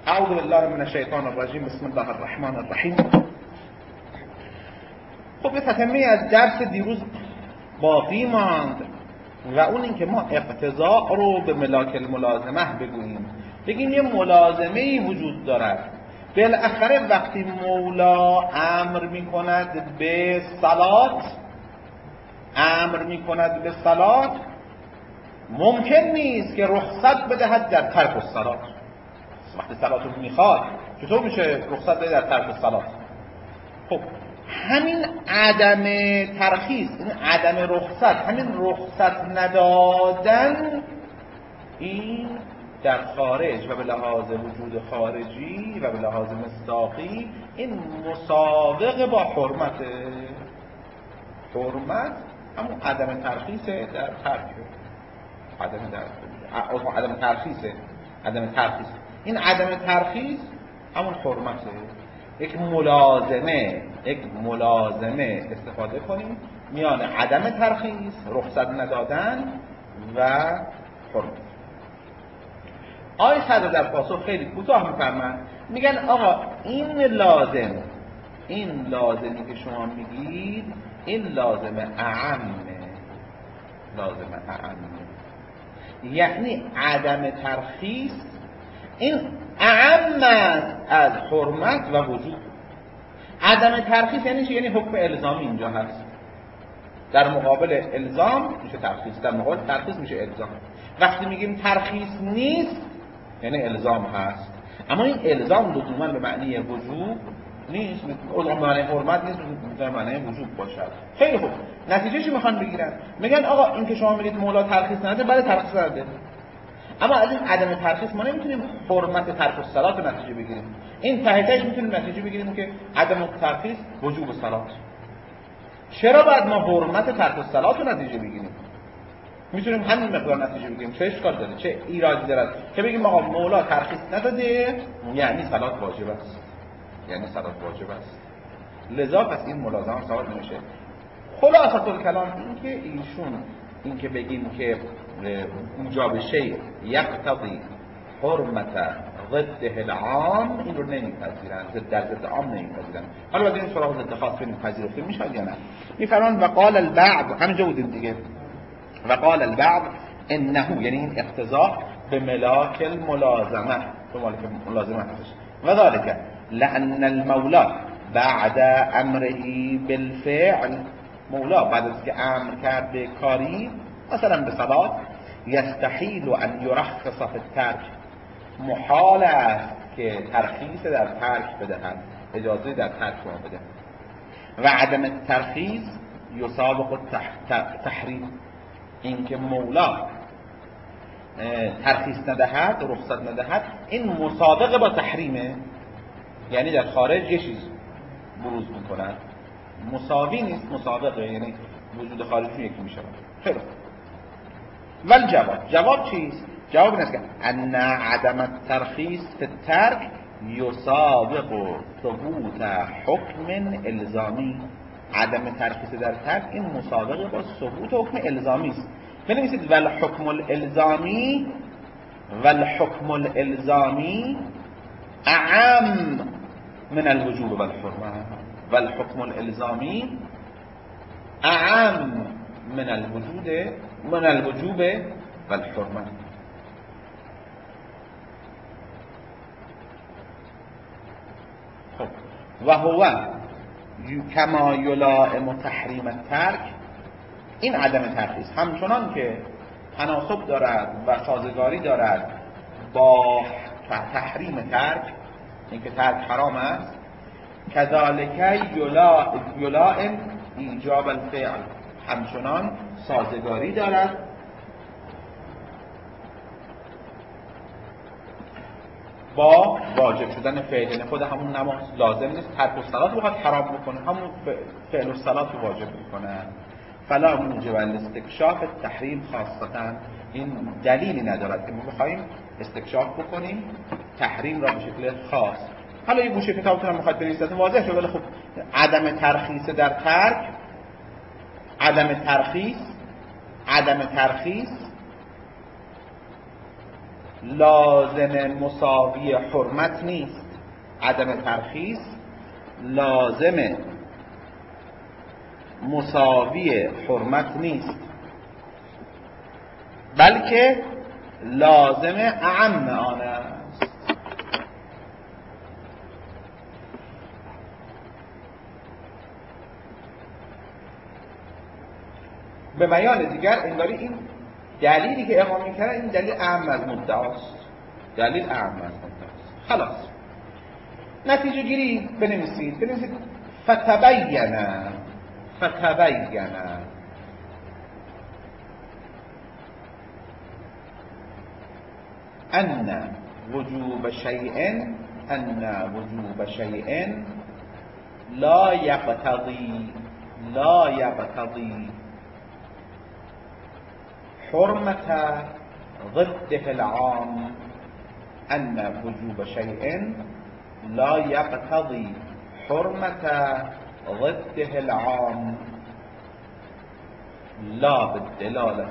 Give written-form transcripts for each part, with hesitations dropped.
اعوذ بالله من الشیطان الرجیم. بسم الله الرحمن الرحیم. خب یه تتمه از درس دیروز باقی ماند و اون این که ما اقتضاء رو به ملاک الملازمه بگوییم، بگیم یه ملازمه‌ای وجود دارد. بالاخره وقتی مولا امر می‌کند به صلات، ممکن نیست که رخصت بدهد در ترک الصلات. وقتی صلات رو میخواد چطور میشه رخصت بده در ترک الصلات؟ خب همین عدم ترخیص، این عدم رخصت، همین رخصت ندادن، این در خارج و به لحاظ وجود خارجی و به لحاظ مصداقی این مسابقه با حرمته. حرمت همون عدم ترخیصه در ترک، عدم ترخیص. این عدم ترخیص همون حرمته. یک ملازمه استفاده کنیم میان عدم ترخیص، رخصت ندادن و حرمت. آقای صدر در پاسخ خیلی کوتاه میفرمایند، میگن آقا این لازمی که شما میگید این لازم اعمه. یعنی عدم ترخیص این اعم از حرمت و وجود. عدم ترخیص یعنی چی؟ یعنی حکم الزامی اینجا هست. در مقابل الزام میشه ترخیص، در مقابل ترخیص میشه الزام. وقتی میگیم ترخیص نیست یعنی الزام هست، اما این الزام لزوما به معنی وجوب نیست، به معنی حرمت نیست، به معنی وجوب باشد. خیلی خوب، نتیجه چی میخوان بگیرن؟ میگن آقا این که شما میگید مولا ترخیص نده، بله ترخیص نده، اما از این عدم ترخیص ما نمیتونیم حرمت ترک الصلات رو نتیجه بگیریم. این تهش میتونیم نتیجه بگیریم که عدم ترخیص وجوب صلات. چرا باید ما حرمت ترک الصلات رو نتیجه بگیریم؟ میتونیم همین مقدار نتیجه بگیریم. چه اشکال داره؟ چه ایرادی داره که بگیم آقا مولا ترخیص نداده یعنی صلات واجب است، لذا پس این ملازمه ثابت نمیشه. خلاصه الکلام این که ایشون این که بگیم که ایجاب شیء یقتضی حرمت ضده العام، این رو نمیپذیرن، ضد عام نمیپذیرن. حالا بعد این سراغ ضد خاص پذیرفته میشه یا نه؟ میفرمان وقال البعض، همینجا بودیم دیگه، وقال البعض انه، یعنی این اقتضاء به ملاک الملازمه، به ملاک الملازمه هست. و ذلك لان المولا بعد امره بالفعل، مولا بعد از که امر کرد به کاری، مثلا به صلات، یستحیل ان یرخص فی الترک، محال است که ترخیص در ترک بدهد، اجازه در ترک بدهد. و عدم ترخیص یسابق تحریم، این که مولا ترخیص ندهد، رخصت ندهد، این مسابقه با تحریمه. یعنی در خارج یه چیز بروز میکنن، مساوی نیست، مسابقه، یعنی وجود خارجی یکی میشه. خیلی ول جواب چیست؟ جواب این است که ان عدم الترخیص فی الترک یسابق ثبوت حکم الزامی. عدم ترخیص در ترک این مسابقه با ثبوت حکم الزامی است. بنویسید والحکم الالزامی اعم من الوجوب والحرمه. والحکم الالزامی اعم من الوجوب والحرمه. خب و هو کما یلائم تحریم الترک، این عدم ترخیص همچنان که تناسب دارد و سازگاری دارد با تحریم ترک، اینکه ترک حرام است، کذالک یلائم ایجاب الفعل، همچنان سازگاری دارد با واجب شدن فعل. یعنی خود همون نماز لازم نیست ترک الصلات بخواد حرام بکنه، همون فعل الصلات رو واجب میکنه. فلا موجب الاستکشاف التحریم خاصتا، این دلیلی ندارد که ما بخوایم استکشاف بکنیم تحریم را به شکل خاص. حالا یه گوشه کتابتون هم میخواد بنویسید واضح شد، ولی خب عدم ترخیص در ترک، لازم مساوی حرمت نیست. عدم ترخیص لازم مساوی حرمت نیست، بلکه لازم اعم آن است. به بیان دیگر انگاری این دلیلی که اقامه کرده این دلیل اعم از مدعاست. دلیل اعم از مدعاست. خلاص نتیجه گیری بنویسید فتبین ان وجوب شیء لا یقتضی حرمت ضده العام. ان وجوب شیء لا یقتضی حرمت ضده العام لا بالدلالة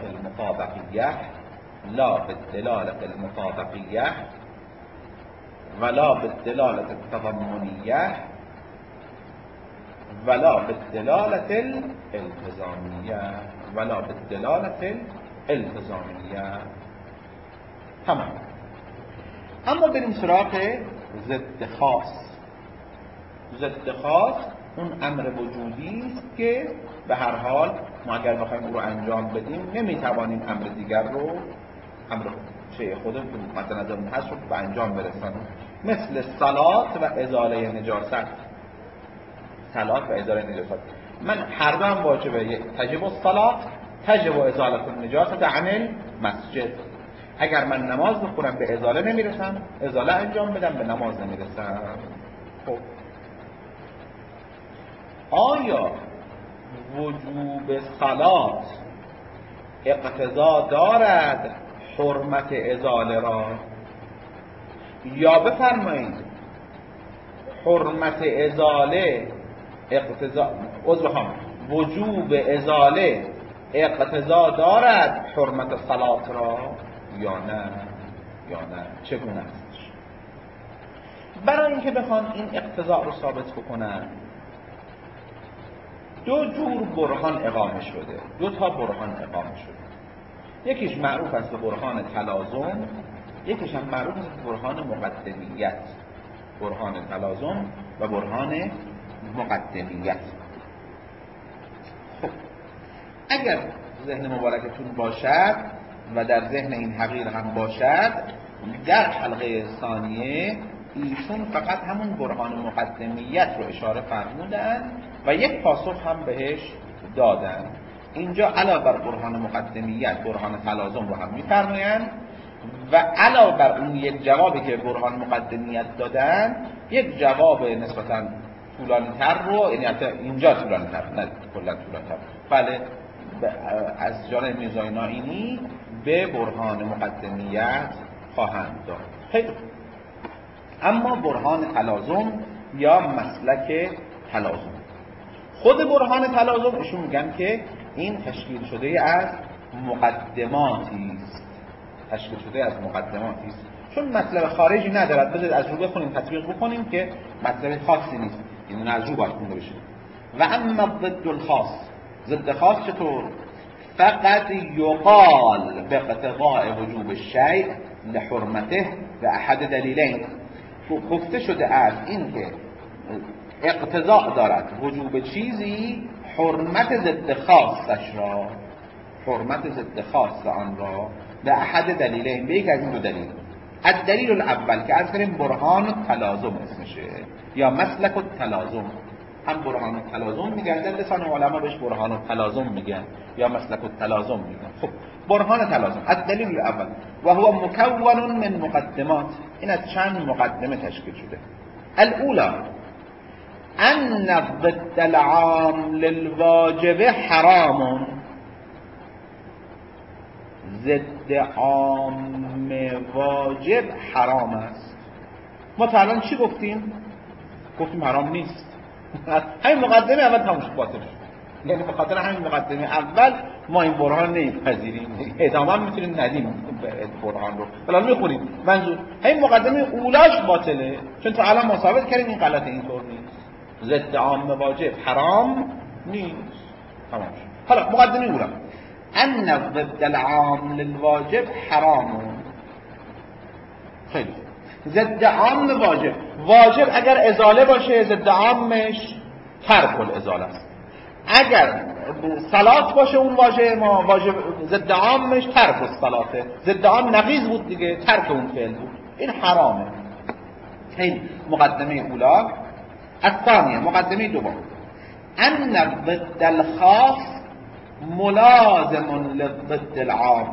المطابقية ولا بالدلالة التضمنية ولا بالدلالة الالتزامية. تمام. اما بریم سراغ ضد خاص. ضد خاص اون امر وجودی است که به هر حال ما اگر بخوایم او رو انجام بدیم نمیتوانیم امر دیگر رو، امر شیء خودمون مثلا نظرمون هست رو به انجام برسانیم، مثل صلات و ازاله نجاست. من هر دو هم واجبه، تجب الصلات تجب ازاله النجاست عن المسجد. اگر من نماز بخونم به ازاله نمیرسم، ازاله انجام بدم به نماز نمیرسم. خب آیا وجوب صلات اقتضا دارد حرمت ازاله را؟ یا بفرمایید حرمت ازاله وجوب ازاله اقتضا دارد حرمت صلات را یا نه چگونه است؟ برای اینکه بخوان این اقتضا رو ثابت بکنن دو جور برهان اقامه شده، دو تا برهان اقامه شده. یکیش معروف است به برهان تلازم، یکیش هم معروف است به برهان مقدمیت. برهان تلازم و برهان مقدمیت. خب اگر ذهن مبارکتون باشد و در ذهن این حقیر هم باشد، در حلقه ثانیه ایشون فقط همون برهان مقدمیت رو اشاره فرمودن و یک پاسخ هم بهش دادن. اینجا علاوه بر برهان مقدمیت برهان تلازم رو هم میفرمایند و علاوه بر اون یک جوابی که برهان مقدمیت دادن، یک جواب نسبتاً طولانی تر رو، یعنی اینجا طولانی تر، نه کلا طولانی تر، بله، از جانب میرزای نائینی به برهان مقدمیت خواهند داد. خیلی اما برهان تلازم یا مسلک تلازم، خود برهان تلازم ایشون میگن که این تشکیل شده از مقدماتی است. چون مطلب خارجی ندارد، بذارید از رو بخونیم تطبیق بکنیم که مطلب خاصی نیست، این از رو باید خونده بشه. و اما ضد الخاص، ضد خاص چطور؟ فقط یقال به اقتضاء وجوب الشیء لحرمته و احد دلیلین. گفته شده است این که اقتضاء دارد وجوب چیزی حرمت ضد خاصش را، حرمت ضد خاص آن را به احد دلیلین، به یک از این دو دلیل. الدلیل الاول که از کنیم برهان تلازم اسمشه یا مسلک التلازم، هم برهان التلازم میگن، در لسان علما بهش برهان التلازم میگن یا مسلک التلازم میگن. خب برهان تلازم الدلیل الاول و هو مکون من مقدمات، این از چند مقدمه تشکیل شده. الاولى ان ضد العام للواجب حرام، ضد عام واجب حرام است. ما تا الان چی گفتیم؟ گفتیم حرام نیست. همین مقدمه اول تموم شد، باطل شد. یعنی به خاطر همین مقدمه اول ما این برهان نمیپذیریم، ادامه هم میتونیم ندیم برهان رو. حالا میخونیم منظور همین مقدمه اولاش باطله، چون تو الان ما ثابت کردیم این غلط اینطور نیست. ضد عام واجب حرام نیست. تمام شد. حالا مقدمه اولا ان ضد العام للواجب حرام. خیلی ضد عام واجب، واجب اگر ازاله باشه ضد عامش ترک الازاله است. اگر صلات باشه اون واژه ما واجب ضد عامش ترک الصلاته، ضد عام نقیض بود دیگه، ترک اون فعل بود، این حرامه. این مقدمه اولا. الثانیه مقدمه دوم ان ضد الخاص ملازم لضد العام.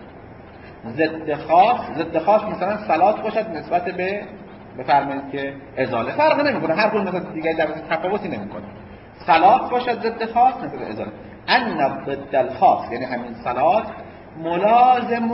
ضد خاص مثلا صلات باشد نسبت به بفرمایید که ازاله، فرق نمیکنه، هر کدوم مثلا دیگه در تفاوتی نمیکنه. صلات باشد ضد خاص نسبت به ازاله. ان ضد الخاص یعنی همین صلات ملازم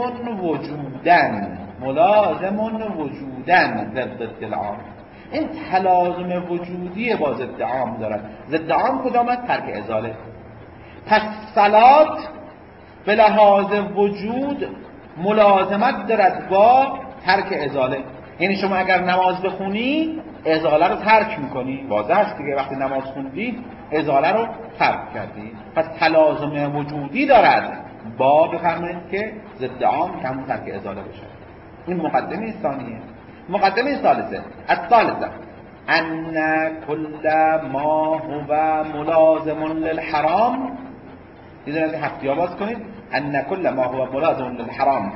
وجودن ضد العام. این تلازم وجودی با ضد عام دارد. ضد عام کدامت؟ ترک ازاله. پس صلات به لحاظ وجود ملازمت دارد با ترک ازاله. یعنی شما اگر نماز بخونی ازاله رو ترک میکنی، واضح است دیگه، وقتی نماز خوندی ازاله رو ترک کردی، پس تلازم وجودی دارد با بفرمایید که ضد عام که همون ترک ازاله بشه. این مقدمه ثانیه. مقدمه ثالثه الثالثه ان كل ما هو ملازم للحرام. دیدن از هفتی ها باز کنید. ان كل ما هو ملازم للحرام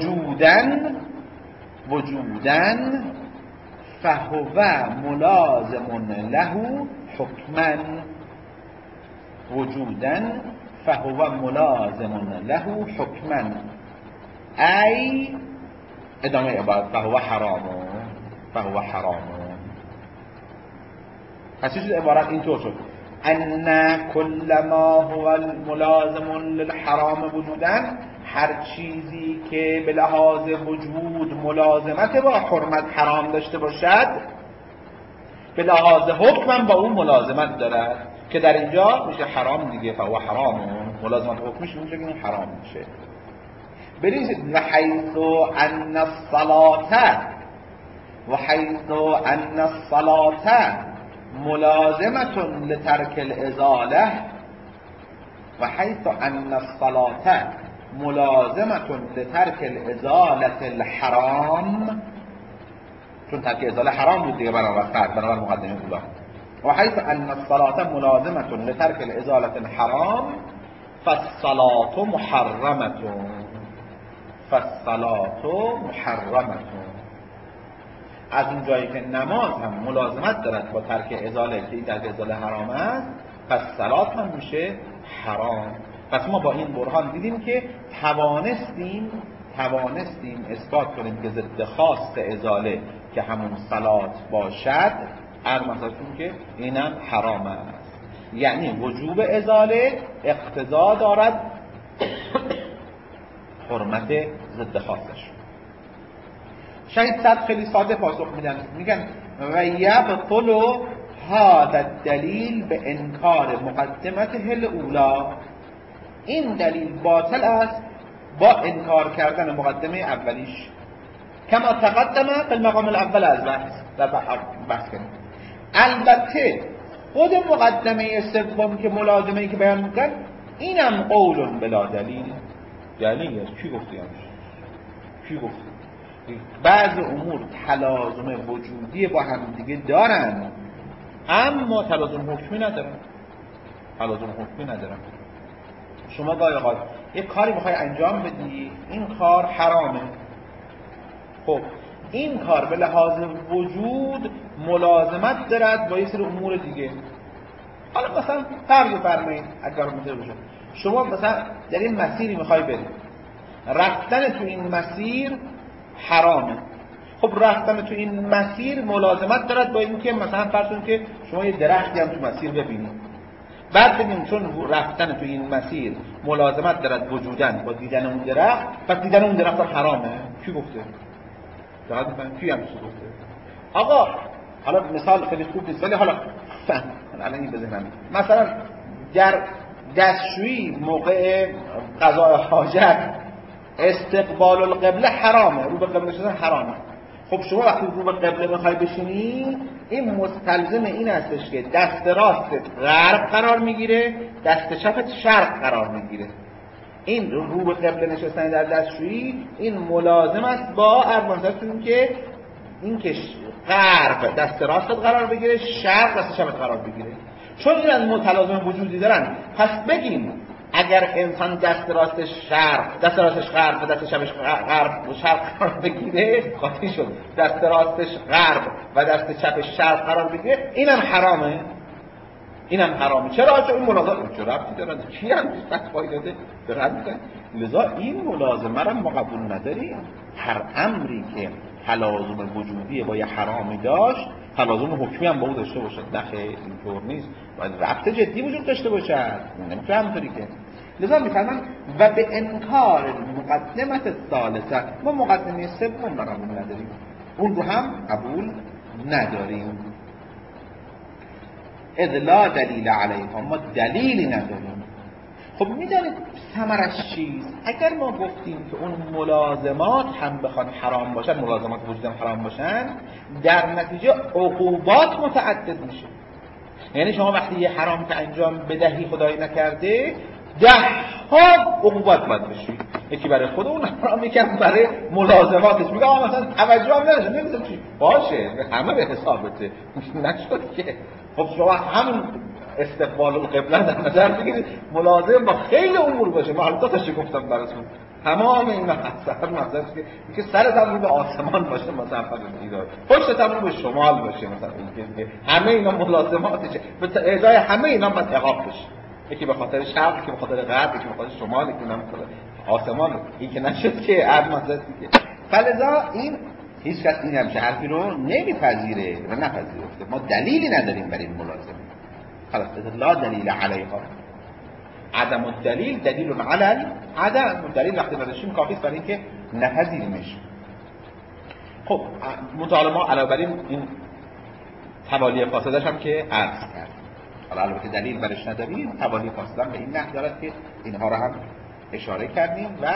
وجودن فهو ملازم له حكما. وجودن فهو ملازم له حكما ای ادامه عبارت فهو حرام. پس چه شد عبارت اینطور شد ان كل ما هو ملازم للحرام وجودن، هر چیزی که به لحاظ وجود ملازمت با حرمت حرام داشته باشد به لحاظ حکم با اون ملازمت دارد، که در اینجا میشه حرام دیگه. فهو حرام، ملازمت حکمش میشه که این حرام میشه. ببینید وحیث ان الصلاة ملازمة لترك الازاله. وحيث ان الصلاة ملازمة لترك الازالة الحرام، چون ترک ازاله حرام بود دیگه بنابر مقدمه اولا. وحيث ان الصلاة ملازمة لترك الازالة الحرام فالصلاة محرمة. از اون جایی که نماز هم ملازمت دارد با ترک ازاله که این ترک ازاله حرام است، پس صلات هم میشه حرام. پس ما با این برهان دیدیم که توانستیم اثبات کنیم که ضد خاص ازاله که همون صلات باشد مثلتون که اینم حرام است. یعنی وجوب ازاله اقتضا دارد حرمت ضد خاصش. شاید صد خیلی ساده پاسخ میگن و یبطل هذا الدلیل به انکار مقدمته الاولا. این دلیل باطل است با انکار کردن مقدمه اولیش، کما تقدمه فی المقام الاول از بحث کنیم. البته خود مقدمه سوم که ملازمه‌ای که بیان میکرد اینم قول بلا دلیل. دلیل است چی گفتی؟ بعض امور تلازم وجودی با هم دیگه دارن اما تلازم حکمی ندارن. شما گاهی اوقات یک کاری میخوای انجام بدی، این کار حرامه، خب این کار به لحاظ وجود ملازمت دارد با یه سری امور دیگه. حالا مثلا فرض بفرمایید اگر مثلا بشه شما مثلا در این مسیری میخوای بری، رفتن تو این مسیر حرامه. خب رفتن تو این مسیر ملازمت دارد با این که مثلا فرض کنید که شما یه درختی هم تو مسیر ببینید، بعد ببینیم چون رفتن تو این مسیر ملازمت دارد وجودن با دیدن اون درخت، پس دیدن اون درخت حرامه. کی گفته؟ دقیقاً من کی هم گفته؟ آقا حالا مثال خیلی خوب نیست ولی حالا الان این بزنم مثلا در دستشویی موقع قضای حاجت استقبال القبله حرامه، رو به قبله شدن حرامه. خب شما وقتی رو به قبله بخوای بشینی، این مستلزم این هستش که دست راستت غرب قرار میگیره، دست چپت شرق قرار میگیره. این رو به قبله نشستن در دستشویی این ملازم است با ارمانتون که این که غرب دست راستت قرار بگیره، شرق دست چپت قرار بگیره. چون این از متلازم وجودی دارن، پس بگیم اگر انسان دست راستش شرق، دست راستش غرب و دست چپش غرب و شرق قرار بگیره، قاطی شد. دست راستش غرب و دست چپش شرق قرار بگیره، اینم حرامه. اینم حرامه. چرا؟ چون این ملازمه چه ربطی دارن؟ کی هم فتوایی داده؟ دارن. لذا این ملازمه را ما قبول نداریم. هر امری که تلازم وجودی با یه حرامی داشت، تلازم حکمی هم با او داشته باشد. نه خیر، اینطور نیست. باید ربط جدی وجود داشته باشد. نمیتونه همطوری که. لذا میفرمان و به انکار مقدمت ثالثه، ما مقدمه سوم را قبول نداریم. اون رو هم قبول نداریم. اذ لا دلیل علیها، ما دلیلی نداریم. خب میدانید ثمرش چیست؟ اگر ما گفتیم که اون ملازمات هم بخوان حرام باشن، ملازمات وجود هم حرام باشن، در نتیجه عقوبات متعدد میشه. یعنی شما وقتی یه حرام که انجام بدهی خدایی نکرده، 10 عقوبات باید بشید. یکی برای خود اون حرام، یکی برای ملازماتش. میگه آقا مثلا توجه هم نداشت، نمیدونم چی باشه، همه به حسابته. نشد که خب شما همون استقبال القبله در نظر بگیرید، ملازم با خیلی امور باشه. ما حالا تاشو گفتم براتون، تمام این مسائل نظر که سرت هم رو به آسمان باشه، مثلا ایراد پشتت هم رو به شمال باشه، مثلا اینکه همه اینا ملازماتشه. به ازای همه اینا باید اعاقه بشه. یکی به خاطر شرق، یکی به خاطر غرب، یکی به خاطر شمال، یکی به خاطر آسمان. این که نشد که عرض که فلذا این هیچ کس این همچه حرفی رو نمیپذیره و نپذیرفته. ما دلیلی نداریم برای این ملازمه. خلاص لا دلیل علیها. عدم الدلیل دلیل علی عدم الدلیل وقتی نداشتیم کافی است برای اینکه نپذیریمش. خب مطالعه ما علاوه بر این توالی فاسدش هم که عرض کرد. حالا البته دلیل برش نداریم، توالی فاسد به این نحو دارد که اینها رو هم اشاره کردیم و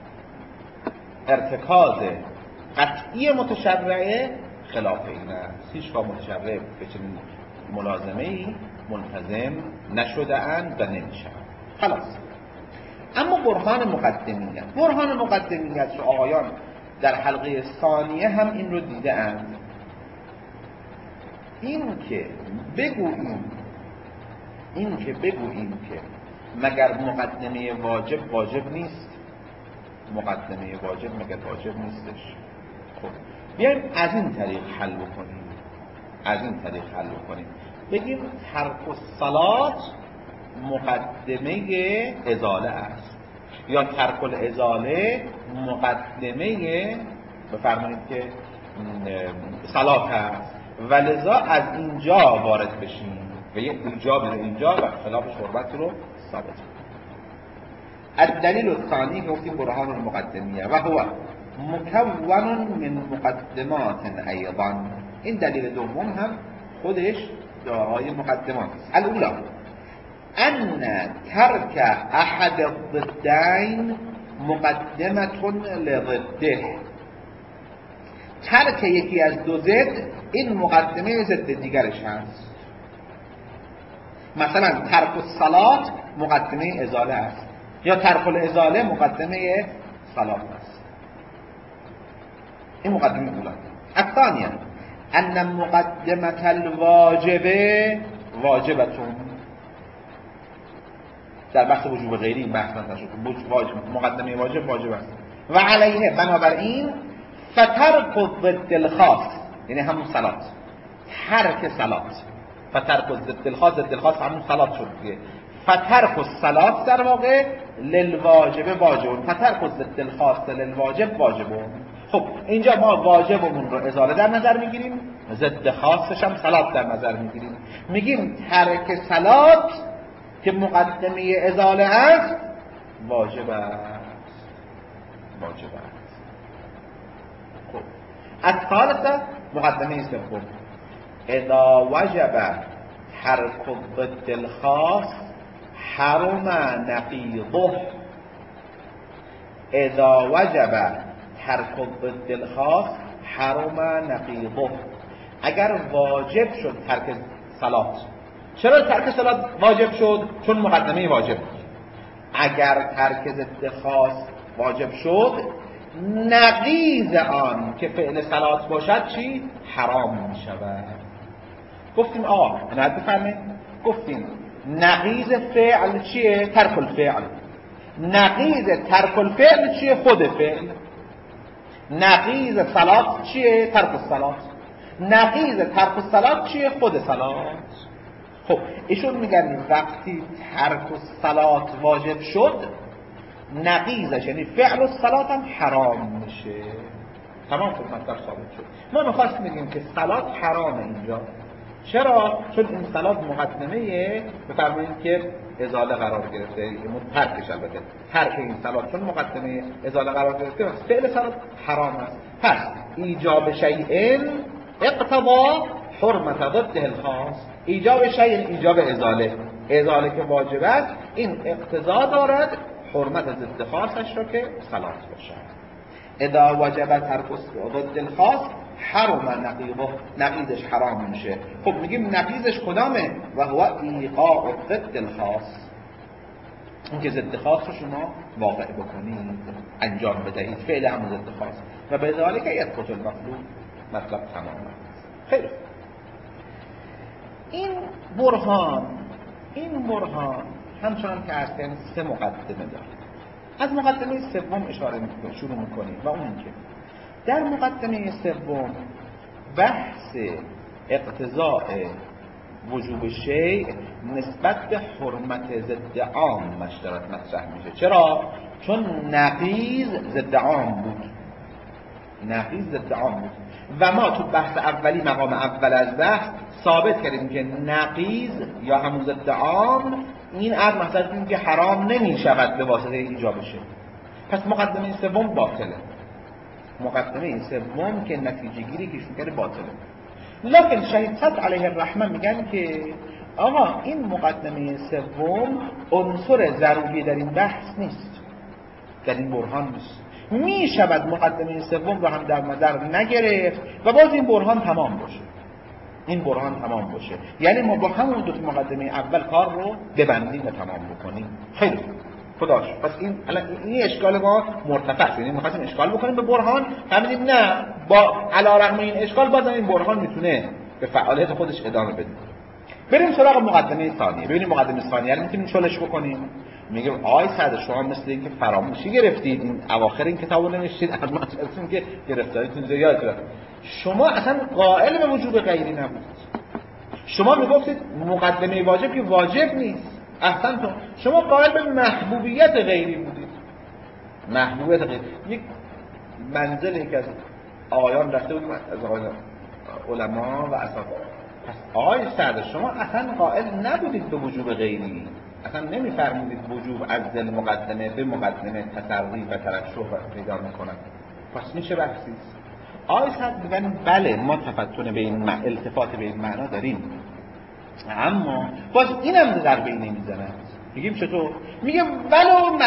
ارتکاز قطعی متشرعه خلاف این است. هیچگاه متشرع به چنین ملازمه‌ای ملتزم نشده اند و نمیشن. خلاص. اما برهان مقدمیت رو آقایان در حلقه ثانیه هم این رو دیده اند. این که بگوییم که مگر مقدمه واجب نیست، مقدمه واجب مگر واجب نیستش. خب بیایم از این طریق حل بکنیم. بگیم ترک الصلات مقدمه ازاله است، یا ترک الازاله مقدمه بفرمایید که صلات است، و لذا از اینجا وارد بشیم و یک ایجاب اینجا و خلافش قربت رو ثابت کنیم. الدلیل الثانی که گفتیم برهان المقدمیه و هو مکون من مقدمات ایضا. این دلیل دوم هم خودش دارای مقدمات است. الاولا ان ترک احد الضدین مقدمه لضده. ترک یکی از دو ضد این مقدمه ضد دیگرش هست. مثلا ترک الصلات مقدمه ازاله است، یا ترک الازاله مقدمه صلات است. این مقدمه اولا. الثانیه ان مقدمه الواجبه واجبتون. در بحث وجوب غیری این بحث نشد. مقدمه واجب است و علیه بنابراین فترک ضد الخاص، یعنی همون صلات، ترک صلات. فترک ضد الخاص همون صلات شد دیگه. فترک الصلات در واقع للواجب واجبون، فترک ضد الخاص للواجب واجبون. خب اینجا ما واجبمون رو ازاله در نظر میگیریم، ضد خاصش هم صلات در نظر میگیریم. میگیم ترک صلات که مقدمه ازاله است واجب است. خب الثالثه مقدمه سوم اذا وجب ترک ضد الخاص حرم نقیضه اذا وجب ترک ضد الخاص حرم نقیضه. اگر واجب شد ترک صلات. چرا ترک صلات واجب شد؟ چون مقدمه واجب. اگر ترک ضد خاص واجب شد، نقیض آن که فعل صلات باشد چی؟ حرام می شود. گفتیم آقا عنایت بفرمایید، گفتیم نقیض فعل چیه؟ ترک الفعل. نقیض ترک الفعل چیه؟ خود فعل. نقیض صلات چیه؟ ترک الصلات. نقیض ترک الصلات چیه؟ خود صلات. خب ایشون میگن وقتی ترک الصلات واجب شد، نقیضش یعنی فعل الصلات هم حرام میشه. تمام شد، مطلب ثابت شد. ما میخواستیم بگیم که صلات حرامه اینجا. چرا؟ چون این صلات مقدمه بفرمایید که ازاله قرار گرفته، ترکش البته ترک این صلات چون مقدمه ازاله قرار گرفته، فعل صلات حرام است. پس ایجاب شیء اقتضا حرمت ضده الخاص. ایجاب شیء ایجاب ازاله، ازاله که واجب است این اقتضا دارد حرمت ضد خاصش را که صلات باشد. اذا وجب ترک ضد الخاص حرم نقیضه، نقیضش حرام میشه. خب میگیم نقیضش کدامه؟ و هو ایقاع ضد الخاص، اون که ضد خاص رو شما واقع بکنید، انجام بدهید، فعل هم ضد خاص و به ذالک یثبت المطلوب. مطلب تمام. خیلی این برهان همچنان که اصلا 3 مقدمه داره. از مقدمه سوم شروع میکنیم و اون که در مقدمه سوم بحث اقتضاء وجوب شیء نسبت به حرمت ضد عام مطرح میشه. چرا؟ چون نقیض ضد عام بود. و ما تو بحث اولی، مقام اول از بحث، ثابت کردیم که نقیض یا همون ضد عام این از مثلا که حرام نمی شود به واسطه ایجاب شیء. پس مقدمه سوم باطله. مقدمه سوم که نتیجه گیری که شون کرده باطله. لکن شهید صدر علیه الرحمه میگن که آقا این مقدمه سوم عنصر ضروری در این بحث نیست، در این برهان نیست. می شود مقدمه سوم رو هم در نظر نگرفت و باز این برهان تمام باشه. یعنی ما با همون دو مقدمه اول کار رو ببندیم و تمام بکنیم. خیلی خداش. پس این اشکال ما مرتفع شد. یعنی می‌خواستیم اشکال بکنیم به برهان، فهمیدیم نه، با علیرغم این اشکال بازم این برهان میتونه به فعالیت خودش ادامه بده. بریم سراغ مقدمه ثانیه. ببینیم مقدمه ثانیه رو میتونیم چالش بکنیم. میگه آقای سعد شما مثل اینکه فراموشی گرفتید، این اواخر این کتابو نوشتید، اما اصلا که گرفتاریتون زیاد شد. شما اصلا قائل به وجوب غیری نبودید. شما میگفتید مقدمه واجب که واجب نیست. اصلا شما قائل به محبوبیت غیری بودید. محبوبیت غیری یک منزل که از آیان رفته بود از علما و اساتید. پس آقای سعد شما اصلا قائل نبودید به وجوب غیری، اصلا نمیفرمودید وجوب از دل مقدمه به مقدمه تسری و ترشح پیدا میکنن. پس میشه بحثی. آقای سعد میگن بله ما تفتن به این التفات به این معنا داریم، اما باز اینم ضربه نمیزنه. میگیم چطور؟ میگه ولو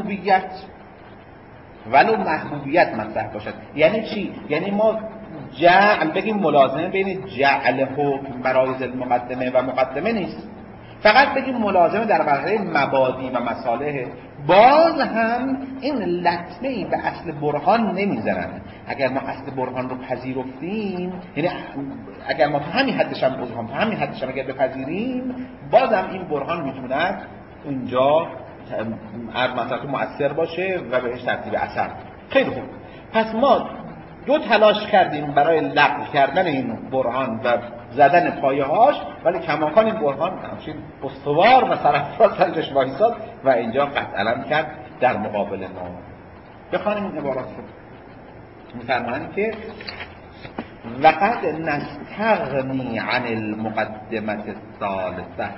محبوبیت مطرح باشد. یعنی چی؟ یعنی ما جعل بگیم ملازمه بین جعل حکم برای ذل مقدمه و مقدمه نیست، فقط بگیم ملازمه در برابر مبادی و مصالح، باز هم این لطمه‌ای به اصل برهان نمیزنن. اگر ما اصل برهان رو پذیرفتیم، یعنی اگر ما تا همین حدش هم اگر بپذیریم، باز هم این برهان میتونه اونجا مثلا مؤثر باشه و بهش ترتیب اثر. خیلی خوب. پس ما دو تلاش کردیم برای لغو کردن این برهان و زدن پایه‌هاش، ولی کماکان این برهان همچین استوار و سرافراز سرش وایساد و اینجا قطع علم کرد در مقابل ما. بخوانیم این عبارات رو. می‌فرمایند که وقد نستغنی عن المقدمه الثالثه،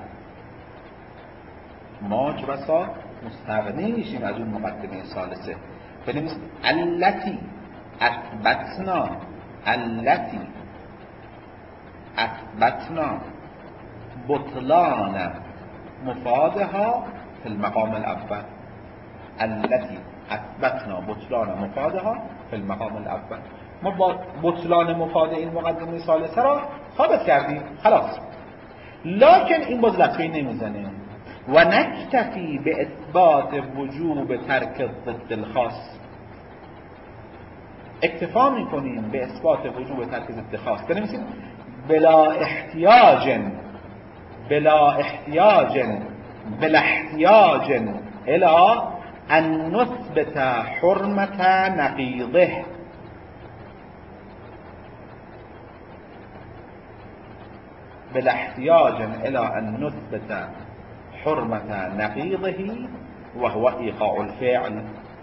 ما چه بسا مستغنی میشیم از اون مقدمه ثالثه. بنویس التي اثبتنا بطلان مفادها في المقام الأول التي اثبتنا بطلان مفادها في المقام الأول. ما با بطلان مفاد این مقدمه ثالثه را ثابت کردیم خلاص، لکن این باز لطفه نمیزنه و نکتفی به اثبات وجوب ترک ضد الخاص. اکتفا میکنیم به اثبات وجوب ترک ضد خاص، بنویسیم بلا احتیاج الى ان نثبت حرمت نقیضه. بلا احتیاج الى ان نثبت حرمت نقیضه وهو ایقاع الفعل.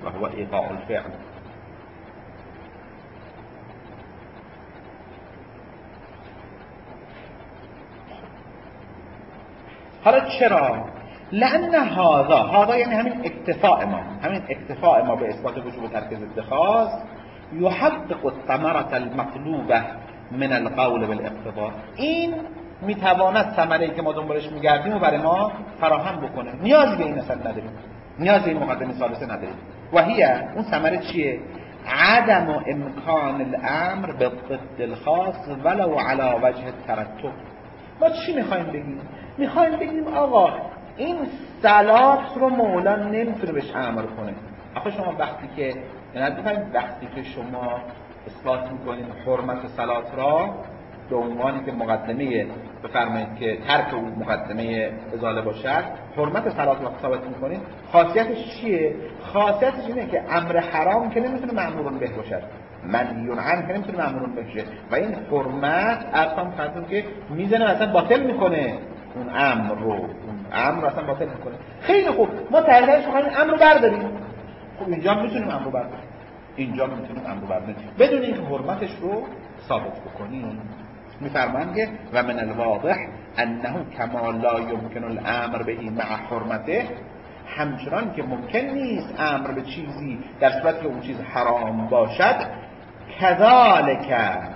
حالا چرا؟ لأن هذا یعنی همین اکتفاء ما به اثبات وجوب ترک ضد خاص یحقق الثمرة المطلوبة من القول بالاقتضاء. این میتواند ثمره‌ای که ما دنبالش میگردیم و برای ما فراهم بکنه. نیازی به این اصلا نداریم، نیازی به این مقدمه ثالثه نداریم. و اون ثمره چیه؟ عدم و امکان الامر به ضد الخاص ولو علی وجه الترتب. ما چی میخوایم بگیم؟ میخوایم بگیم آقا این صلات رو مولا نمیتونه بهش امر کنه. آخه شما وقتی که شما اثبات میکنید حرمت صلات را به عنوانی که مقدمه بفرمایید که ترک او مقدمه ازاله باشد، حرمت صلات را ثابت میکنید، خاصیتش چیه؟ خاصیتش اینه که امر حرام که نمیتونه مأمور به باشد، منهی عنه که نمیتونه مأمور به بشه، و این حرمت اصلا فرضون که میزنه اصلا باطل میکنه اون امر اصلا باطل میکنه. خیلی خوب، ما تحلیلش می‌خوایم امر رو برداریم. خب اینجا میتونیم امر رو برداریم بدون اینکه حرمتش رو ثابت بکنیم. میفرمایند که و من الواضح انه کما لا یمکن الامر به مع حرمته، همچنان که ممکن نیست امر به چیزی در صورتی که اون چیز حرام باشد، کذالک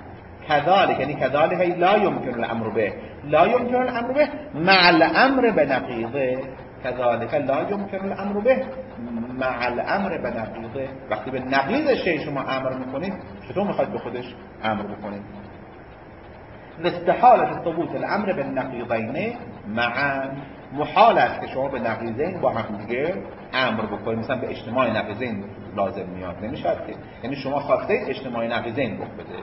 لا یمکن الامر به مع الامر بنقیضه. مع الامر بنقیضه. وقتی به نقیض شیء شما امر میکنید، چطور میخواید به خودش امر بکنید؟ لاستحالة ثبوت الامر بالنقیضین معا، محال است که شما به نقیضین با هم دیگه امر بکنید. مثلا به اجتماع نقیضین لازم میاد، نمیشه که، یعنی شما خواسته اجتماع نقیضین رخ بده.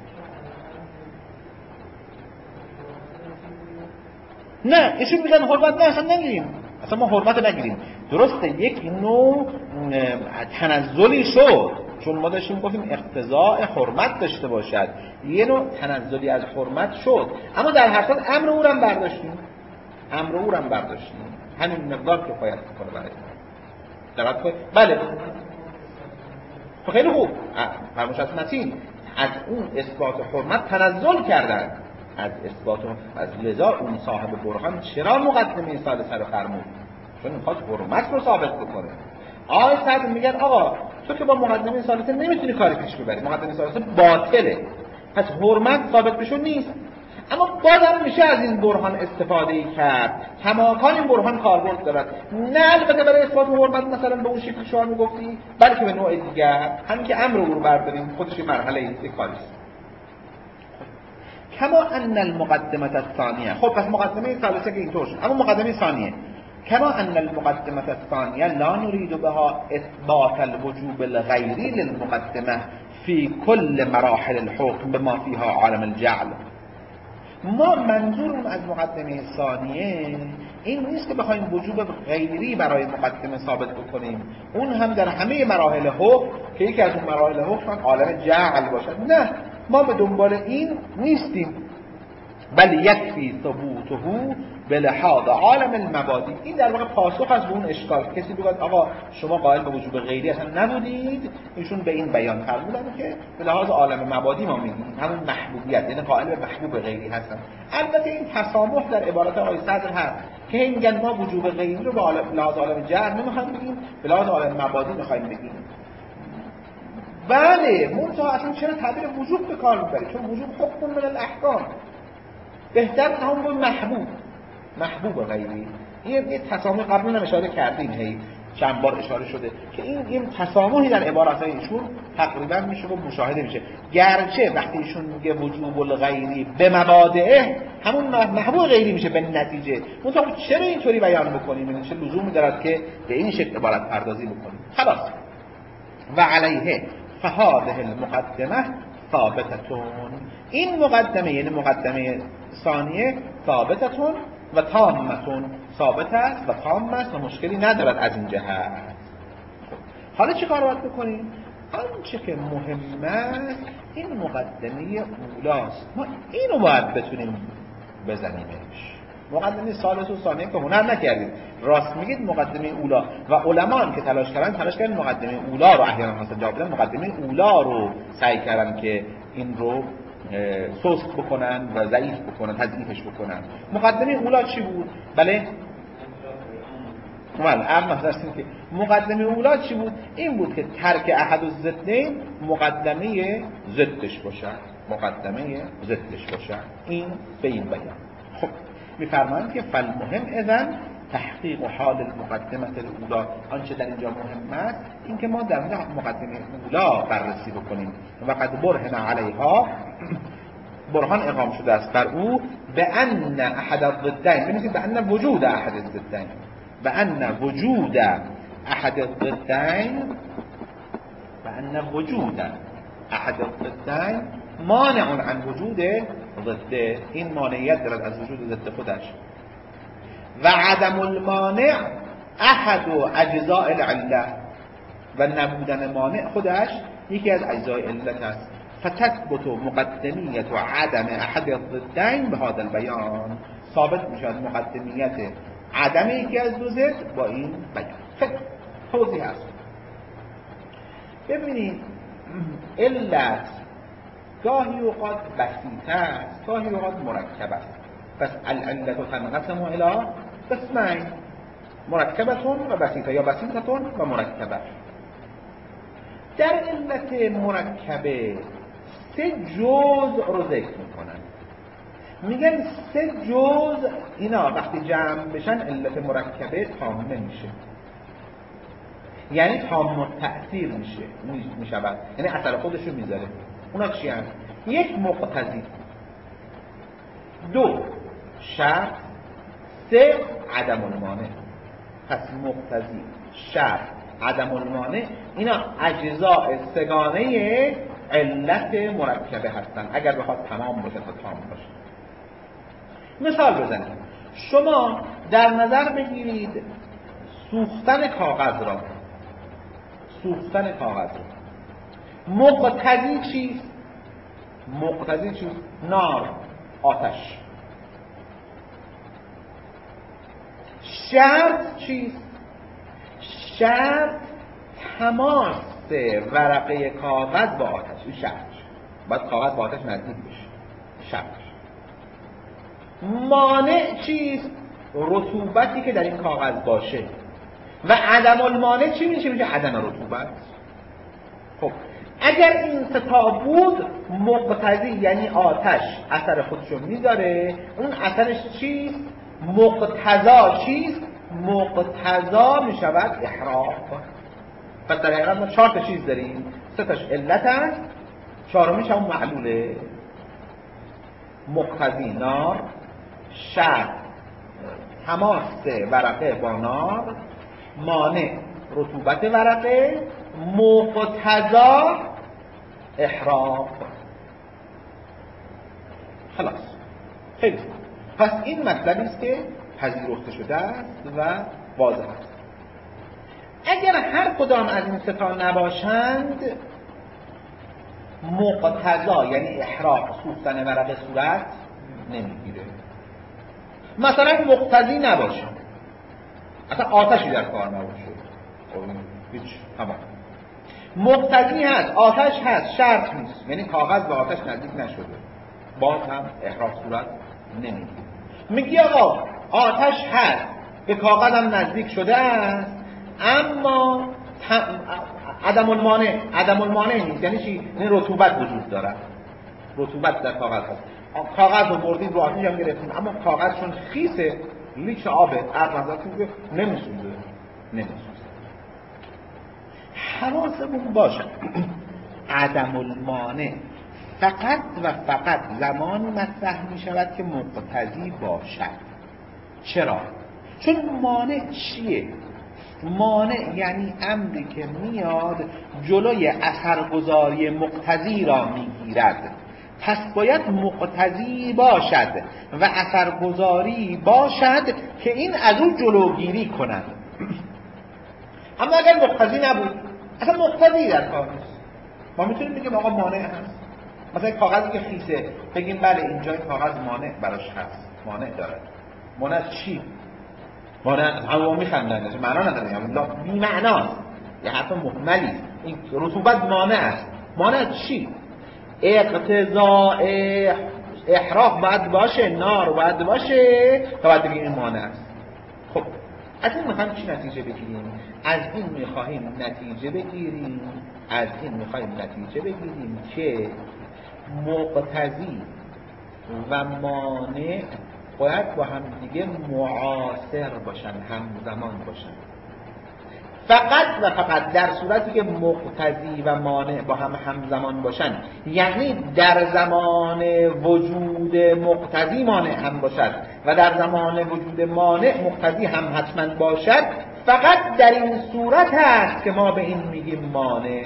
نه ایشون میگن حرمت نه، اصلا نگیریم، اصلا ما حرمت نگیریم. درسته یک نوع تنزلی شد، چون ما داشتیم گفتیم اقتضاء حرمت داشته باشد، یه نوع تنزلی از حرمت شد، اما در هر حال امر او رو برداشتیم. همین مقدار کفایت میکنه برای ما. بله خیلی خوب، فرموش از متین از اون اثبات حرمت تنزل کردن، از لذا اون صاحب برهان چرا مقدمه ثالثه رو فرمود؟ چون میخواد حرمت رو ثابت بکنه. آقای صدر میگن آقا تو که با مقدمه ثالثه نمیتونی کاری پیش ببری، مقدمه ثالثه باطله، پس حرمت ثابت بشو نیست. اما بازم میشه از این برهان استفاده کرد، کماکان این برهان کاربرد دارد، نه البته برای اثبات حرمت مثلا به اون شکل شما میگفتی، بلکه به نوع دیگر، همین که امر رو برداریم خودش مرحله کاریست. کما ان المقدمه الثانیه، خب پس مقدمه ثالثه که اینطور شد، اما مقدمه ثانیه کما ان المقدمه الثانیه لا نريد بها اثبات الوجوب الغیری للمقدمه فی کل مراحل الحكم بما فيها عالم الجعل. ما منظورمون از مقدمه ثانیه این نیست که بخوایم وجوب غیری برای مقدمه ثابت بکنیم، اون هم در همه مراحل حکم که یکی از اون مراحل حکم عالم جعل باشد. نه، ما به دنبال این نیستیم، بل یکفی ثبوته به لحاظ عالم المبادی. این در واقع پاسخ از اون اشکال. کسی بگه آقا شما قائل به وجوب غیری اصلا نبودید، ایشون به این بیان فرمودن که به لحاظ عالم مبادی ما میگیم همون محبوبیت، یعنی قائل به محبوب غیری هستن. البته این تسامح در عبارات آقای صدر هست که میگن ما وجوب غیری رو به لحاظ عالم جعل نمیخوایم بگیم، به لحاظ عالم مبادی میخوایم بگیم. بله، منتها اصلا چرا تعبیر وجوب به کار میبرید؟ چون وجوب حکم من الاحکام، بهتر همون محبوب غیری. یه تسامح قبلا هم اشاره کردیم، هی چند بار اشاره شده که این تسامحی در عبارات ایشون تقریبا میشه و مشاهده میشه، گرچه وقتی ایشون میگه وجوب الغیری به مبادئه همون محبوب غیری میشه به نتیجه. منتها چرا اینطوری بیان بکنیم؟ یعنی چه لزومی دارد که به این شکل عبارت پردازی بکنیم؟ خلاص و علیه فهذه المقدمه ثابتتون، این مقدمه یعنی مقدمه ثانیه ثابتتون و تامتون، ثابت است و تام است و مشکلی ندارد از این جهت. حالا چه کار باید بکنیم؟ آنچه که مهمه این مقدمه اولاست، ما اینو باید بتونیم بزنیمش. مقدمه ثالث و ثانیه که هنر نکردیم، راست میگید مقدمه اولا و علما که تلاش کردن مقدمه اولا رو احیانا مثلا جواب بدن، مقدمه اولا رو سعی کردن که این رو سست بکنن و ضعیف بکنن، تضعیفش بکنن. مقدمه اولا چی بود؟ بله اما که مقدمه اولا چی بود؟ این بود که ترک احد الضدین مقدمه ضدش باشد، مقدمه ضدش باشد. این به این بیان. خب میفرمایند که فالمهم اذن تحقیق حال المقدمه الاولا، آنچه در اینجا مهم است این که ما در مقدمه اولا بررسی بکنیم و قد برهن علیها، برهان اقام شده است بر او، به ان احد الضدین، بنویسید به ان وجود احد الضدین، به ان وجود احد الضدین، به ان وجود احد الضدین مانع عن وجود ضده، این مانعیت دارد از وجود ضد خودش. و عدم المانع احد اجزاء العله، و نبودن مانع خودش یکی از اجزای علت است. فتثبت مقدمیت و عدم احد الضدین به هذا البیان، ثابت میشود مقدمیت عدم یکی از دو ضد با این بیان. خیلی توضیح است. ببینید علت گاهی اوقات بسیطه است، گاهی اوقات مرکب است. پس العلت تنقسم الی قسمین، مرکبتون و بسیطه، یا بسیطتون و مرکبه. در علت مرکبه 3 جزء رو ذکر میکنن، میگن 3 جزء اینا وقتی جمع بشن علت مرکبه تامه میشه، یعنی تام التأثیر میشود، یعنی اثر خودشو میذاره. اونا چی هست؟ 1 مقتضی، 2 شرط، 3 عدم المانع. پس مقتضی، شرط، عدم المانع اینا اجزاء سگانه علت مرکبه هستن، اگر بخواد تمام باشه تا تمام باشه. مثال بزنید، شما در نظر بگیرید سوختن کاغذ را، سوختن کاغذ را مقتضی چیست؟ مقتضی چیست؟ نار، آتش. شرط چیست؟ شرط تماس ورقه کاغذ با آتش، این شرط. باید کاغذ با آتش نزدیک بشه، شرط. مانع چیست؟ رطوبتی که در این کاغذ باشه. و عدم المانع چی میشه؟ میشه عدم رطوبت. خب اگر این 3 تا بود، مقتضی یعنی آتش اثر خودشو میذاره، اون اثرش چیست؟ مقتضا چیست؟ مقتضا میشود احراق. پس در حقیقت ما 4 تا چیز داریم، 3 تاش علت است، 4میش هم معلوله. مقتضی نار، شرط تماس ورقه با نار، مانع رطوبت ورقه، مقتضا احراق. خلاص خیلی خوب. پس این مطلبی است که پذیرفته شده است و واضح است. اگر هر کدام از این 3 تا نباشند، مقتضا یعنی احراق، سوختن ورقه صورت نمیگیره. مثلا مقتضی نباشه، اصلا آتشی در کار نباشه، هیچ تمام. مقتضی هست، آتش هست، شرط نیست، یعنی کاغذ به آتش نزدیک نشده، باز هم احراق صورت نمیگیره. میگی آقا آتش هست، به کاغذ هم نزدیک شده است، اما عدم المانع نیست. یعنی چی؟ یعنی رطوبت وجود داره، رطوبت در کاغذ هست. کاغذ رو بردید رو آتش هم گرفتیم، اما کاغذ چون خیسه لیک آبه از نظر که نمیسوزه. حواسمون باشه عدم المانع فقط و فقط زمانی مطرح می شود که مقتضی باشد. چرا؟ چون مانع چیه؟ مانع یعنی امری که میاد جلوی اثرگذاری مقتضی را میگیرد. پس باید مقتضی باشد و اثرگذاری باشد که این از او جلوگیری کند. اما اگر مقتضی نبود، اصلا مقتضی در کار نیست، ما میتونیم بگیم آقا مانع هست. مثلا کاغذی که خیسه بگیم بله اینجا کاغذ مانع براش هست، مانع داره. مانع چی؟ مانع همون میخندن، معنا نداره، بی معناست، یه حرف مهملی. این رطوبت مانع است. مانع چی؟ اقتضاء احراق باید باشه، نار باید باشه تا باید بگیم این مانع است. خب از این میخوایم چی نتیجه بگیریم؟ از این میخوایم نتیجه بگیریم که مقتضی و مانع باید با هم دیگه معاصر باشن، همزمان باشن. فقط و فقط در صورتی که مقتضی و مانع با هم همزمان باشن، یعنی در زمان وجود مقتضی مانع هم باشد و در زمان وجود مانع مقتضی هم حتما باشد، فقط در این صورت هست که ما به این میگیم مانع.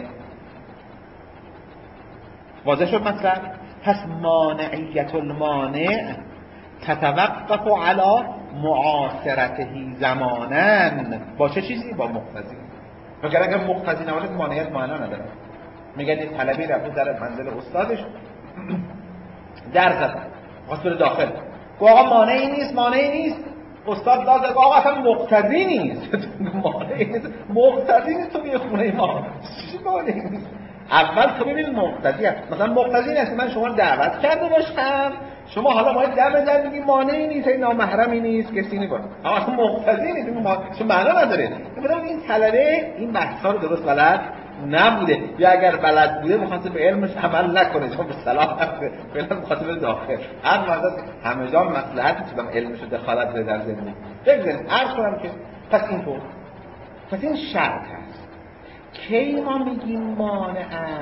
واضح شد مطلب؟ پس مانعیت المانع تتوقف علی معاصرته زمانا. با چه چیزی؟ با مقتضی. مگر اگر مقتضی نباشه مانعیت معنا نداره. میگن یک طلبی رفت در منزل استادش در زد، خواست بره داخل، گفت آقا مانعی نیست. استاد داد گفت آقا اصلا مقتضی نیست. مانعی نیست، مقتضی نیست تو بیای خونه ما. چی مانعی نیست؟ اول تو ببین مقتضی هست. مثلا مقتضی نیست من شما دعوت کرده باشم، شما حالا باید دم بزنید بگید مانعی نیست، این نامحرمی نیست، کسی نیست. اصلا مقتضی نیست، چه معنا نداره. مثلا این طلبه این بحثا رو درست بلد نبوده، یا اگر بلد بوده می‌خواسته به علمش عمل نکنه، چون به صلاح فعلا می‌خواسته به داخل. هر وقت همه جا مصلحت نیست علمش رو دخالت بده در زندگی. بگذاریم عرض کنم که پس اینطور، پس این شرط هست. کی ما میگیم مانع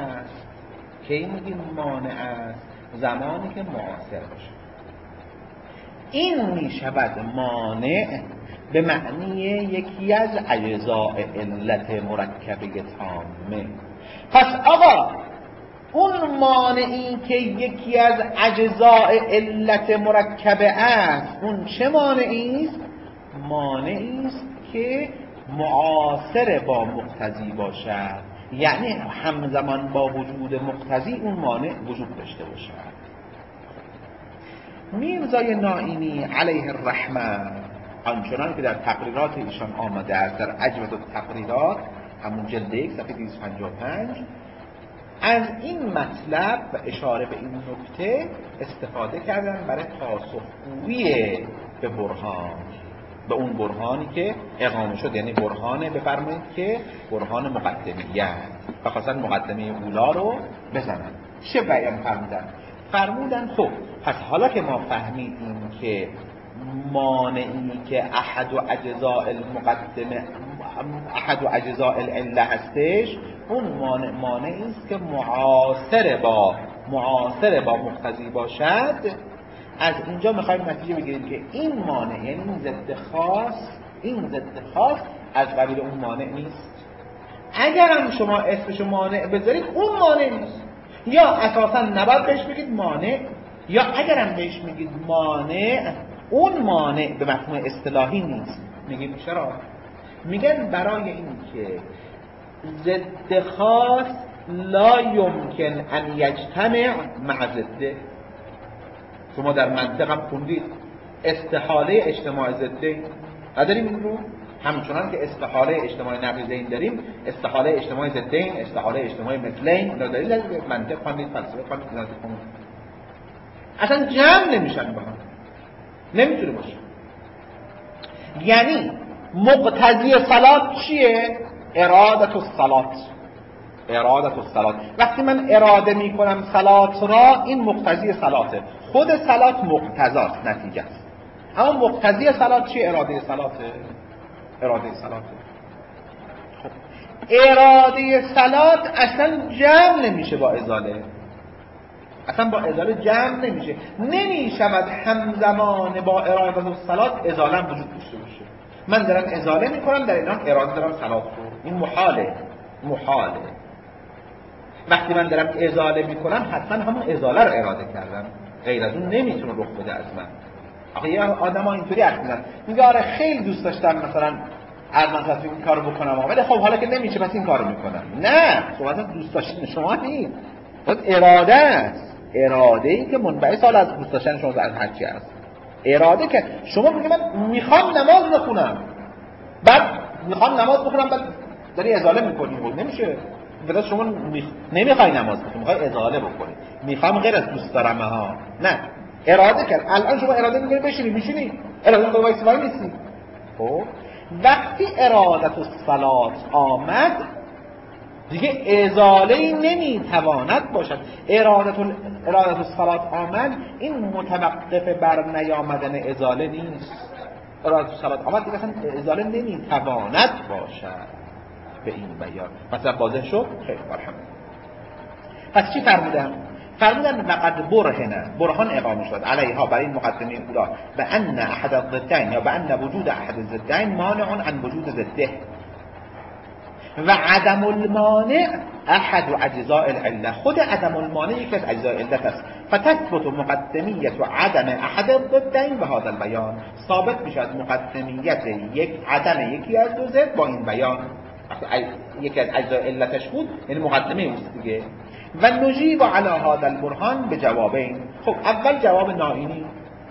است؟ زمانی که معاصر باشه. این میشود مانع به معنی یکی از اجزاء علت مرکبه تامه. پس آقا اون مانعی که یکی از اجزاء علت مرکبه است، اون چه مانعی است؟ مانعی است که معاصر با مقتضی باشد، یعنی همزمان با وجود مقتضی اون مانع وجود داشته باشد. میرزای نائینی علیه الرحمه آنچنان که در تقریرات ایشان آمده است، در اجوبه التقریرات همون جلد 1 صفحه 255 از این مطلب و اشاره به این نکته استفاده کردن برای پاسخگویی به برهان، به اون برهانی که اقامه شد. یعنی برهانه بفرمایید که برهان مقدمیت، و خاصا مقدمه اولا رو بزنن. چه بیان فرمودن خب پس حالا که ما فهمیدیم که مانعی که احد و اجزاء العله هستش، اون مانعی است که معاصر با مقتضی باشد. از اینجا میخوایم نتیجه بگیریم که این مانع، یعنی این ضد خاص از قبیل اون مانع نیست. اگر هم شما اسمش مانع بذارید اون مانع نیست، یا اساسا نباید بهش بگید مانع، یا اگر هم بهش میگید مانع اون مانع به مفهوم اصطلاحی نیست. میگیم چرا؟ میگن برای این که ضد خاص لا یمکن ان یجتمع مع ضده. شما در منطق هم خوندید استحاله اجتماع ضدین نداریم این رو، همچنان که استحاله اجتماع نقیضین داریم، استحاله اجتماع ضدین، استحاله اجتماع مثلین ندارید. در منطق خوندید، فلسفه خوندید، اصلا جمع نمیشن با هم، نمیتونه باشه. یعنی مقتضی صلات چیه؟ ارادت الصلات. وقتی من اراده میکنم صلات را، این مقتضی صلاته. خود صلات مقتضاست، نتیجه است. اما مقتضی صلات چی؟ اراده صلاته. اراده صلاته. خب اراده صلات اصلا جمع نمیشه با ازاله، اصلا با ازاله جمع نمیشه. نمیشود همزمان با اراده صلات ازاله هم وجود داشته باشه. من دارم ازاله میکنم، در این حال اراده دارم صلات رو. این محاله. محاله. وقتی من دارم ازاله میکنم حتما همون ازاله رو اراده کردم، غیر از اون نمیتونه رخ بده از من. آخه یه آدم ها اینطوری حرف میزنن، میگه آره خیلی دوست داشتم مثلا از این کارو بکنم، ولی خب حالا که نمیشه پس این کارو میکنم. نه، صحبت دوست داشتن شما نیست، خود اراده است. اراده ای که منبعث حال از دوست داشتن شما از هر چی است. اراده که شما میگه من میخوام نماز بخونم، بعد میخوام نماز بخونم، بعد داری ازاله میکنی. خب نمیشه. بعد شما نمیخوای نماز بخونی، میخوای ازاله بکنی. میخوام غیر از دوست دارم ها. نه، اراده کرد. الان شما اراده میکنی بشینی، میشینی. اراده میکنی وای نیستی. خب وقتی اراده الصلات آمد دیگه ازاله نمیتواند باشد. اراده الصلات آمد، این متوقف بر نیامدن ازاله نیست. اراده الصلات آمد دیگه اصلا ازاله نمیتواند باشد. به این بیان مثلا واضح شد؟ خیلی مرحبا. پس چی فرمودن؟ فرمودن لقد برهان اقامه شد علیها، برای این مقدمه اولا، به ان احد الضدین یا به ان وجود احد الضدین مانع عن وجود ضده، و عدم المانع احد اجزاء العله. خود عدم المانع یکی از اجزاء علت است. فتثبت مقدمیت و عدم احد الضدین به هذا البیان، ثابت میشد مقدمیت عدم یکی از دو ضد با این بیان. یکی از اجزاء علتش بود، یعنی مقدمه اوست دیگه. و نجیب علی هذا البرهان به جوابین. خب اول جواب نائینی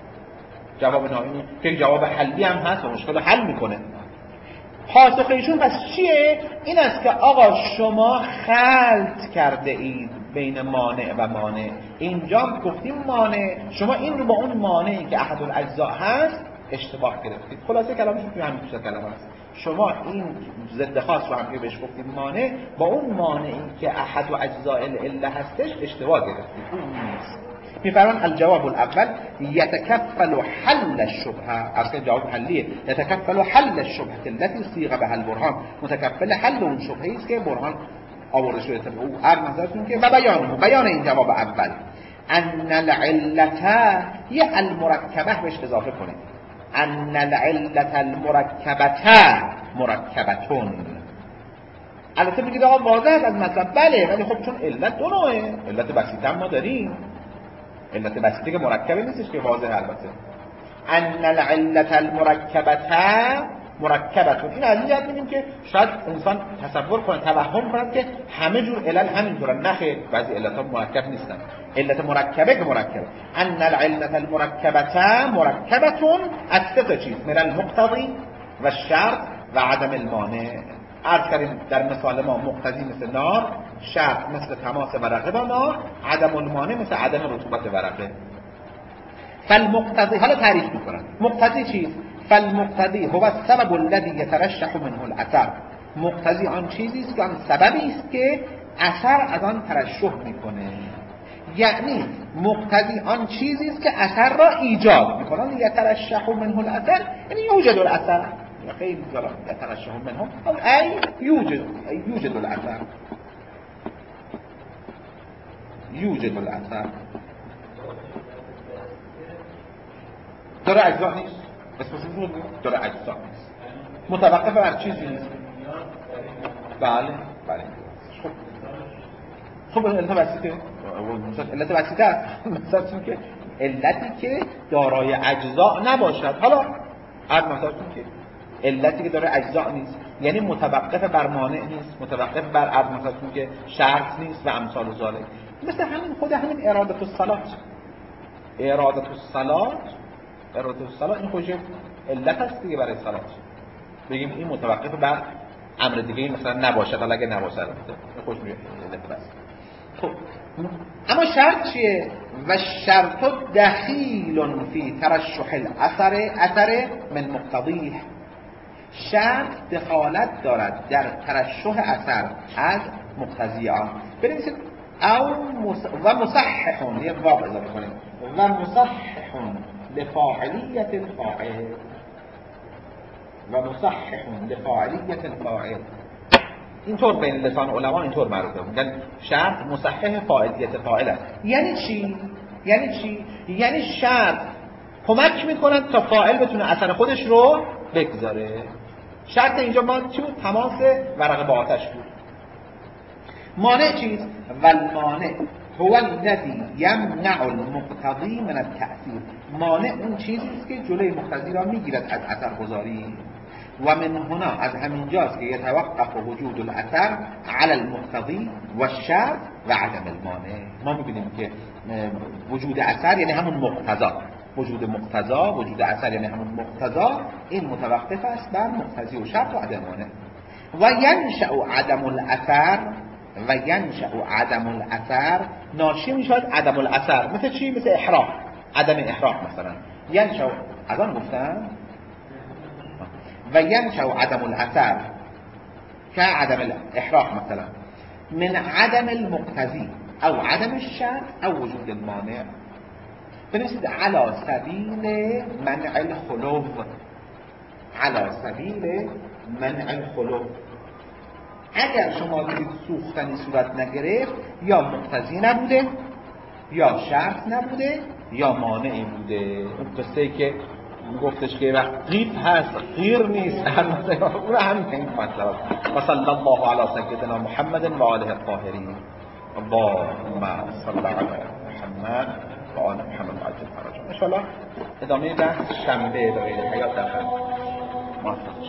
که جواب حلی هم هست و مشکل حل میکنه. پاسخ ایشون پس چیه؟ این است که آقا شما خلط کرده اید بین مانع و مانع. اینجا گفتیم مانع، شما این رو با اون مانعی که احد الاجزاء هست اشتباه گرفتید. خلاصه کلامش توی همین دوست کلام هست. شما این ضد خاص رو هم که بهش گفتیم مانع، با اون مانعی که احد اجزاء العله هستش اشتباه گرفتید. اون نیست. میفرمان الجواب الاول یتکفل حل الشبهه، اصلا جواب حلیه. یتکفل حل الشبهه التي صيغ بها البرهان، متکفل حل اون شبهه است که برهان آورده شده. او هر نظرتون که و بیان این جواب اول ان العلته یه المرکبه بهش اضافه کنید. ان العلت المرکبته مرکبتون. البته بگید آقا واضح از مطلب بله، ولی خب چون علت دو نوعه، علت بسیطه ما داریم، علت بسیطه که مرکبه نیستش که واضح. البته ان العلت المرکبته مرکبتون، این از این جهت میگیم که شاید انسان تصور کنه، توهم کنه که همه جور علل همینطورن. نه خیر، بعضی علت‌ها مرکب نیستن. علت مرکبه که مرکبه. ان العلت المرکبته مرکبتون از سه چیز، من المقتضی و الشرط و عدم المانع. عرض کردیم در مثال ما مقتضی مثل نار، شرط مثل تماس ورقه با نار، عدم المانع مثل عدم رطوبت ورقه. فالمقتضی، حالا تعریف میکنم مقتضی چیست؟ فالمقتضی هو السبب الذي يترشح منه الاثر. مقتضی آن چیزی است که آن سببی است که اثر از آن ترشح میکنه. یعنی مقتضی آن چیزی است که اثر را ایجاد میکنه. یترشح منه الاثر یعنی یوجد الاثر، خیلی جالب. یترشح منه او ای یوجد الاثر، یوجد الاثر. داره اجزا نیست، اسمشون داره اجزا نیست، متوقف بر چیزی نیست. بله خب علت بسیطه، علت بسیطه است. مثلا که علتی که دارای اجزا نباشد. حالا هر مثلا که علتی که داره اجزا نیست، یعنی متوقف بر مانع نیست، متوقف بر عرض مثلا که شرط نیست و امثال ذالک. مثل همین خود همین اراده الصلات. اراده الصلات این خودش علت هست دیگه برای صلات. بگیم این متوقف بر امر دیگه مثلا نباشد، حالا اگه نباشد خوش میاد علت بس. خب اما شرط چیه؟ و شرط دخیل فی ترشح الاثر من مقتضیه. شرط دخالت دارد در ترشح اثر از مقتضی آن. بنویسید و مصححون، یه واو اضافه کنید، و مصححون لفاعلیت الفاعل و مصحح لفاعلیت الفاعل. اینطور بین لسان علما اینطور معروفه، میگن شرط مصحح فاعلیت فاعل است. یعنی چی؟ یعنی شرط کمک میکنن تا فاعل بتونه اثر خودش رو بگذاره. شرط اینجا ما چی بود؟ تماس ورق با آتش بود. مانع چیست؟ والمانع هو الذی یمنع المقتضی من التأثیر. مانع اون چیزی است که جلوی مقتضی را میگیرد از اثرگذاری. و من هنا از همینجاست که یتوقف وجود الاثر على المقتضی و الشرط و عدم المانع. ما میبینیم که وجود اثر یعنی همون مقتضا، وجود مقتضا، وجود اثر یعنی همون مقتضا، این متوقف است بر مقتضی و شرط و عدم مانع. و ینشأ عدم الاثر، و ینشأ عدم الاثر ناشی میشود عدم الاثر. مثل چی؟ مثل احراق، عدم احراق مثلا. ینشأ از آن گفتن و ینشأ عدم الاثر که عدم الاحراق مثلا من عدم المقتضی او عدم الشرط او وجود المانع. بنویسید علی سبیل منع الخلو، علی سبیل منع الخلو. اگر شما دیدید سوختنی صورت نگرفت، یا مقتضی نبوده، یا شرط نبوده، یا مانعی بوده. اون قصه‌ای که گفتش که وقت قیف هست غیر نیست، اون همین مطلب است. و صلی الله علی سیدنا محمد و آله الطاهرین. اللهم صل علی محمد و آل محمد و عجل فرجهم. ان شاء الله ادامه بحث شنبه به غیر حیات در موفق